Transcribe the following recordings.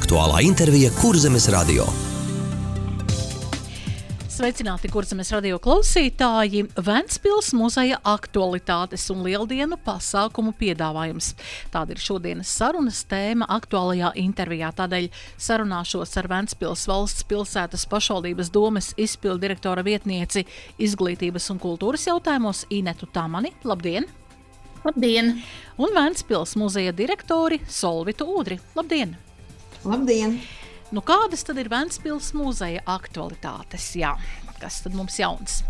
Aktuālā intervija Kurzemes radio. Sveicināti Kurzemes radio klausītāji! Ventspils muzeja aktualitātes un lieldienu pasākumu piedāvājums. Tāda ir šodienas sarunas tēma aktuālajā intervijā. Tādēļ sarunāšos ar Ventspils valsts pilsētas pašvaldības domes izpilddirektora vietnieci izglītības un kultūras jautājumos Inetu Tamani. Labdien! Labdien! Un Ventspils muzeja direktori Solvitu Ūdri. Labdien! Labdien! Nu, kādas tad ir Ventspils muzeja aktualitātes? Jā, kas tad mums jauns?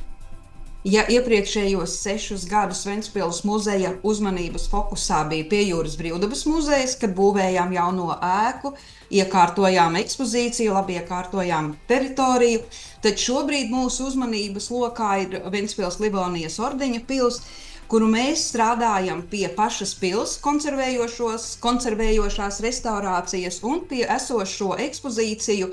Ja iepriekšējos 6 gadus Ventspils muzeja uzmanības fokusā bija Piejūras brīvdabas muzejs, kad būvējām jauno ēku, iekārtojām ekspozīciju, labi iekārtojām teritoriju, tad šobrīd mūsu uzmanības lokā ir Ventspils Livonijas ordeņa pils, kuru mēs strādājam pie pašas pils konservējošās restaurācijas un pie esošo ekspozīciju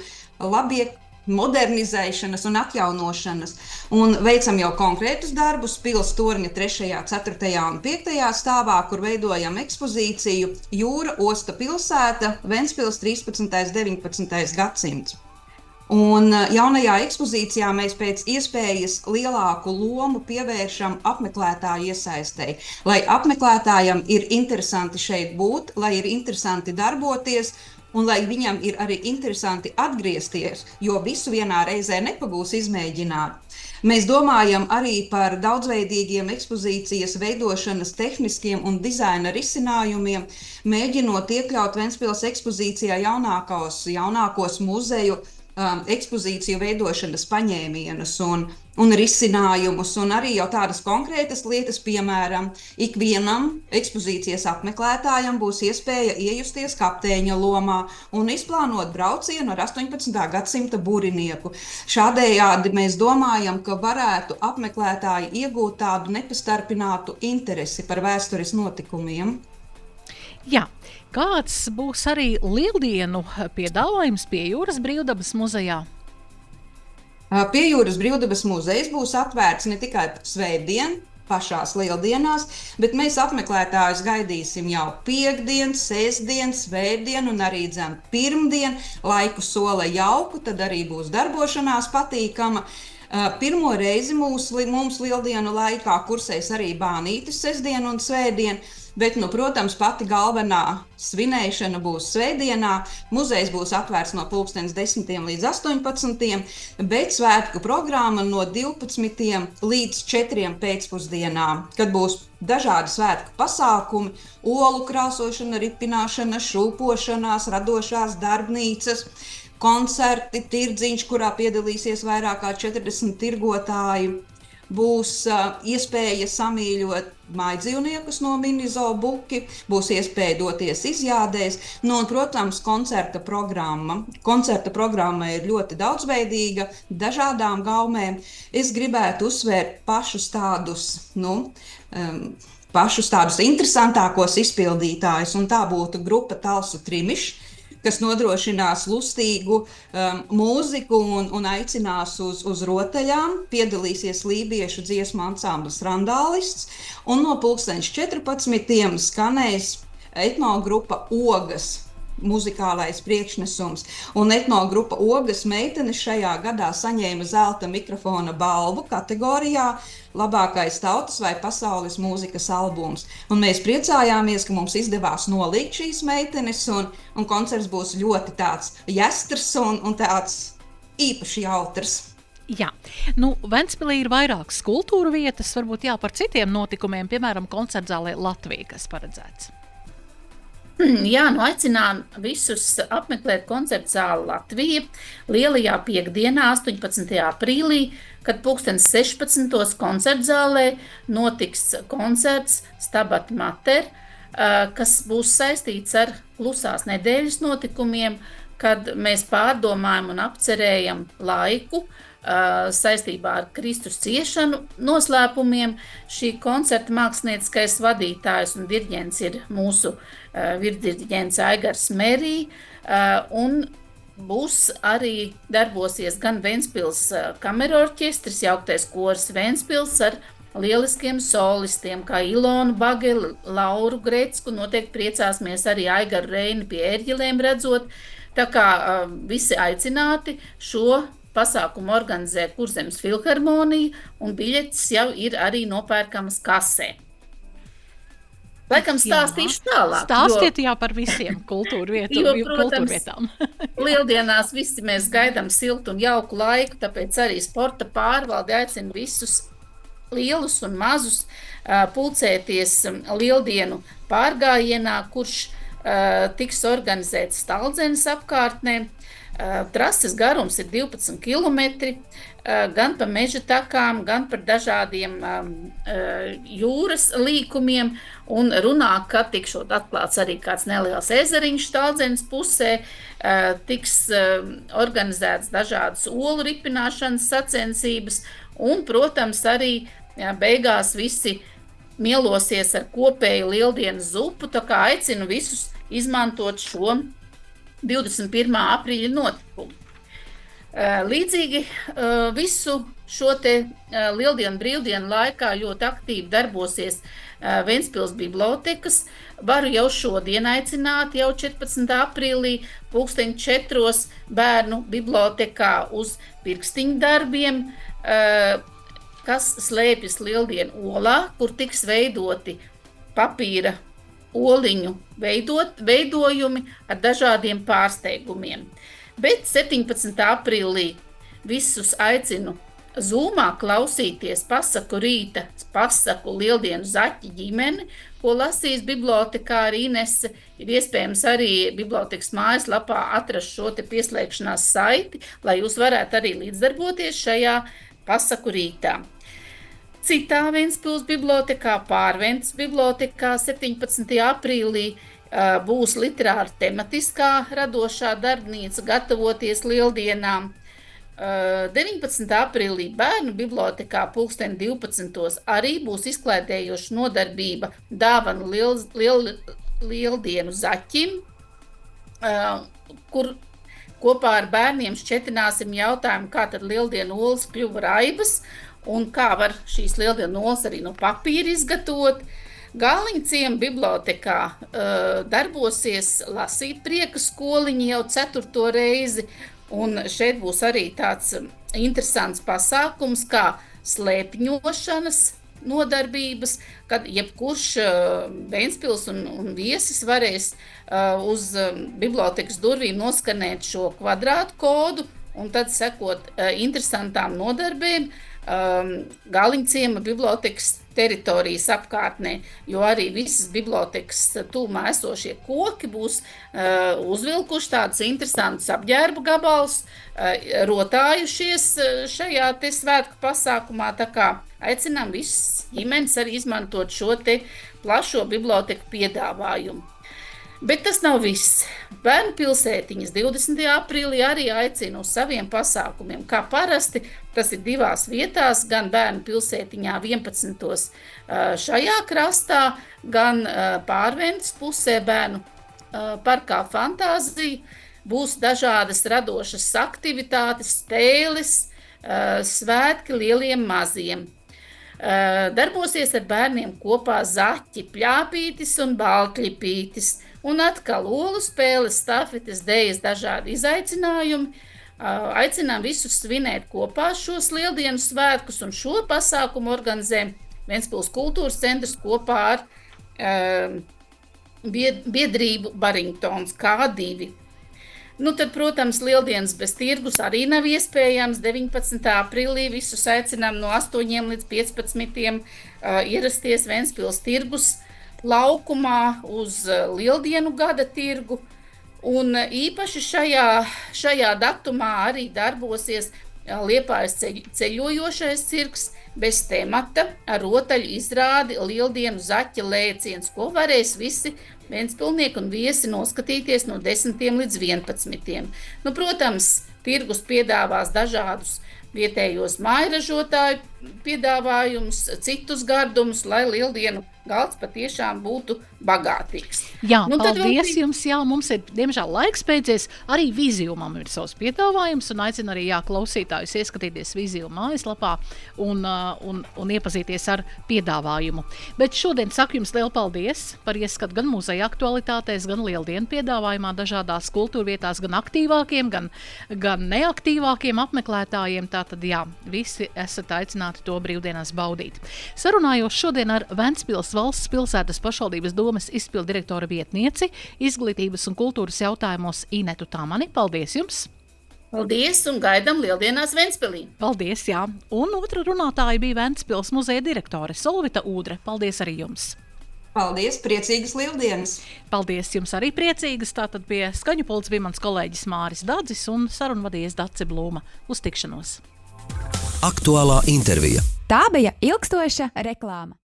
modernizēšanas un atjaunošanas. Un veicam jau konkrētus darbus pils torņa 3., 4. un 5. stāvā, kur veidojam ekspozīciju Jūra, osta, pilsēta, Ventspils 13. 19. gadsimts. Un jaunajā ekspozīcijā mēs pēc iespējas lielāku lomu pievēršam apmeklētāju iesaistei, lai apmeklētājam ir interesanti šeit būt, lai ir interesanti darboties un lai viņam ir arī interesanti atgriezties, jo visu vienā reizē nepagūs izmēģināt. Mēs domājam arī par daudzveidīgiem ekspozīcijas veidošanas tehniskiem un dizaina risinājumiem, mēģinot iekļaut Ventspils ekspozīcijā jaunākos muzeju ekspozīciju veidošanas paņēmienus un risinājumus, un arī jau tādas konkrētas lietas, piemēram, ikvienam ekspozīcijas apmeklētājam būs iespēja iejusties kapteiņa lomā un izplānot braucienu ar 18. gadsimta burinieku. Šādējādi mēs domājam, ka varētu apmeklētāji iegūt tādu nepastarpinātu interesi par vēstures notikumiem. Jā. Kāds būs arī lieldienu piedāvājums Piejūras brīvdabas muzejā? Piejūras brīvdabas muzejs būs atvērts ne tikai svētdien, pašās lieldienās, bet mēs apmeklētājus gaidīsim jau piektdien, sestdien, svētdien un arī pirmdien. Laiku sola jauku, tad arī būs darbošanās patīkama. Pirmo reizi mums lieldienu laikā kursēs arī bānītis sestdien un svētdien. Bet, protams, pati galvenā svinēšana būs svētdienā. Muzejs būs atvērts no 10 līdz 18, bet svētku programma no 12 līdz 4 pēcpusdienā, kad būs dažādi svētku pasākumi, olu krāsošana, ripināšana, šūpošanās, radošās darbnīcas, koncerti, tirdziņš, kurā piedalīsies vairāk kā 40 tirgotāji. Būs iespēja samīļot mājdzīvniekus no mini-zoo buki, būs iespēja doties izjādēs, un, protams, koncerta programma. Koncerta programma ir ļoti daudzveidīga, dažādām gaumēm. Es gribētu uzsvērt pašus tādus interesantākos izpildītājus, un tā būtu grupa Talsu Trimišs, kas nodrošinās lustīgu mūziku un aicinās uz rotaļām. Piedalīsies lībiešu dziesmu ansamblis Randālists, un no 14. skanēs etnogrupa Ogas muzikālais priekšnesums. Un etnogrupa Ogas meitenes šajā gadā saņēma zelta mikrofona balvu kategorijā labākais tautas vai pasaules mūzikas albums. Un mēs priecājāmies, ka mums izdevās nolikt šīs meitenes, un koncerts būs ļoti tāds jestrs un tāds īpaši jautrs. Jā, Ventspilī ir vairākas kultūra vietas, varbūt par citiem notikumiem, piemēram, koncertzālē Latvija, kas paredzēts. Jā, aicinām visus apmeklēt koncertzāli Latvija lielajā piekdienā, 18. aprīlī, kad 16. koncertzālē notiks koncerts Stabat Mater, kas būs saistīts ar klusās nedēļas notikumiem, kad mēs pārdomājam un apcerējam laiku saistībā ar Kristus ciešanu noslēpumiem. Šī koncerta mākslinieckais vadītājs un diriģents ir mūsu virsdiriģents Aigars Merī, un būs darbosies gan Ventspils kamerorķestris, jauktais kors Ventspils ar lieliskiem solistiem, kā Ilonu Bageli, Lauru Gretsku, noteikti priecāsimies arī Aigaru Reini pie ērģelēm redzot. Tā kā visi aicināti šo pasākumu organizē Kurzemes filharmonija, un biļetes jau ir arī nopērkamas kasē. Laikam stāstīšu tālāk. Stāstiet par visiem kultūrvietām. Lieldienās visi mēs gaidām siltu un jauku laiku, tāpēc arī sporta pārvalde aicina visus lielus un mazus pulcēties lieldienu pārgājienā, kurš tiks organizēts Stalzenes apkārtnē. Trases garums ir 12 km, gan pa meža takām, gan par dažādiem jūras līkumiem, un runā, ka tikšot atklāts arī kāds neliels ezeriņš Stalzenes pusē, tiks organizēts dažādas olu ripināšanas sacensības, un, protams, arī beigās visi mielosies ar kopēju lieldienas zupu, tā kā aicinu visus izmantot šo 21. aprīļa notikumu. Līdzīgi visu šo te lieldienu brīvdienu laikā ļoti aktīvi darbosies Ventspils bibliotekas. Varu jau šodien aicināt, jau 14. aprīlī 4:00 bērnu bibliotekā uz pirkstiņu darbiem, kas slēpjas Lieldienu olā, kur tiks veidoti papīra oliņu veidojumi ar dažādiem pārsteigumiem. Bet 17. aprīlī visus aicinu Zoomā klausīties pasaku rīta, pasaku Lieldienu zaķi ģimeni, ko lasīs bibliotekāra Inese. Ir iespējams arī bibliotekas mājaslapā atrast šo te pieslēgšanās saiti, lai jūs varētu arī līdzdarboties šajā pasaku rītā. Citā Ventspils bibliotekā, Pārventas bibliotekā 17. aprīlī būs literāra tematiskā radošā darbnīca gatavoties lieldienām. 19. aprīlī bērnu bibliotekā 12:00 arī būs izklaidējoša nodarbība dāvanu lieldienu zaķim, kur kopā ar bērniem šķetināsim jautājumu, kā tad lieldienu olas kļuva raibas, un kā var šīs lieldienu olas arī no papīra izgatavot. Gāliņa ciema bibliotekā darbosies lasīt prieka skoliņi jau 4. reizi, un šeit būs arī tāds interesants pasākums kā slēpņošanas nodarbības, kad jebkurš Ventspils un viesis varēs uz bibliotekas durvīm noskanēt šo kvadrātu kodu, un tad sekot interesantām nodarbēm Gāliņa ciema bibliotekas teritorijas apkārtnē, jo arī visas bibliotekas tūmā esošie koki būs uzvilkuši tādus interesantus apģērbu gabalus, rotājušies šajā te svētku pasākumā, tā kā aicinām visas ģimenes arī izmantot šo te plašo biblioteku piedāvājumu. Bet tas nav viss. Bērnu pilsētiņas 20. aprīlī arī aicina uz saviem pasākumiem. Kā parasti, tas ir 2 vietās, gan bērnu pilsētiņā 11. šajā krastā, gan Pārventas pusē bērnu parkā Fantāzija. Būs dažādas radošas aktivitātes, spēles, svētki lieliem maziem. Darbosies ar bērniem kopā zaķi, pļāpītis un baltļipītis. Un atkal olu spēles, stafetes, dejas, dažādi izaicinājumi. Aicinām visus svinēt kopā šos lieldienu svētkus, un šo pasākumu organizē Ventspils kultūras centrs kopā ar biedrību Baringtons K2. Nu tad, protams, lieldienas bez tirgus arī nav iespējams. 19. aprīlī visus aicinām no 8 līdz 15 ierasties Ventspils tirgus laukumā uz lieldienu gada tirgu, un īpaši šajā datumā arī darbosies Liepājas ceļojošais cirks bez temata ar rotaļu izrādi lieldienu zaķa lēciens, ko varēs visi ventspilnieki un viesi noskatīties no 10 līdz 11. Nu, protams, tirgus piedāvās dažādus vietējos mājražotāju piedāvājumus, citus gardumus, lai lieldienu galds patiešām būtu bagātīgs. Jā, tad paldies jums. Jā, mums ir, diemžēl, laiks beidzies. Arī Vizijumam ir savs piedāvājums, un aicinu arī klausītājus ieskatīties Viziju mājaslapā un iepazīties ar piedāvājumu. Bet šodien saku jums lielu paldies par ieskatu gan muzeja aktualitātēs, gan lieldienu piedāvājumā dažādās kultūrvietās, gan aktīvākiem, gan neaktīvākiem apmeklētājiem. Tātad, jā, visi esat aicināti to brīvdienās baudīt. Sarunājos šodien ar Ventspils valsts pilsētas pašvaldības domes izpildirektora vietnieci, izglītības un kultūras jautājumos Inetu Tamani. Paldies jums! Paldies un gaidām lieldienās Ventspilī! Paldies, jā! Un otra runātāja bija Ventspils muzeja direktore Solvita Ūdre. Paldies arī jums! Paldies, priecīgas lieldienas! Paldies jums arī priecīgas! Tātad pie skaņu pults bija mans kolēģis Māris Dadzis un sarunvadījies Dace Blūma. Uz tikšanos! Aktuālā intervija. Tā bija ilgstoša reklāma.